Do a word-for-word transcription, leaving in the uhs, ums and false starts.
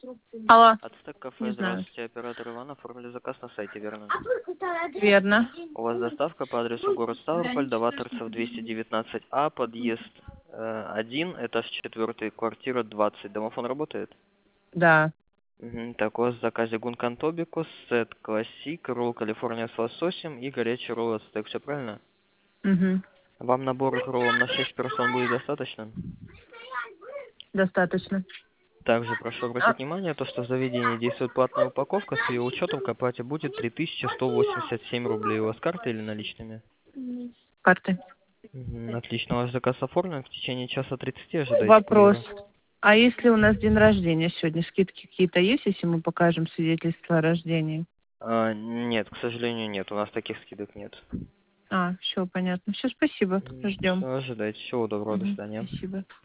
Алло. Ацтек Не кафе, знаю. здравствуйте, оператор Иван, оформили заказ на сайте, верно? Верно. У вас доставка по адресу город Ставрополь, Даваторцев двести девятнадцать А, подъезд э, один, этаж четвертый, квартира двадцать. Домофон работает? Да. Угу. Так, у вас в заказе гункан тобикус, сет классик, ролл Калифорния с лососем и горячий ролл ацтек, все правильно? Угу. Вам набор роллом на шесть персон будет достаточно? Достаточно. Также прошу А, обратить внимание, то, что в заведении действует платная упаковка, с ее учетом к оплате будет три тысячи сто восемьдесят семь рублей. У вас карты или наличными? карты. Мгм, отлично, ваш заказ оформлен. В течение часа тридцати ожидайте Вопрос. курьера. А если у нас день рождения сегодня, скидки какие-то есть, если мы покажем свидетельство о рождении? А, нет, к сожалению, нет. У нас таких скидок нет. А, все понятно. Все, спасибо. Ждем. Все, ожидайте. Всего доброго, до Мгм. свидания. Спасибо.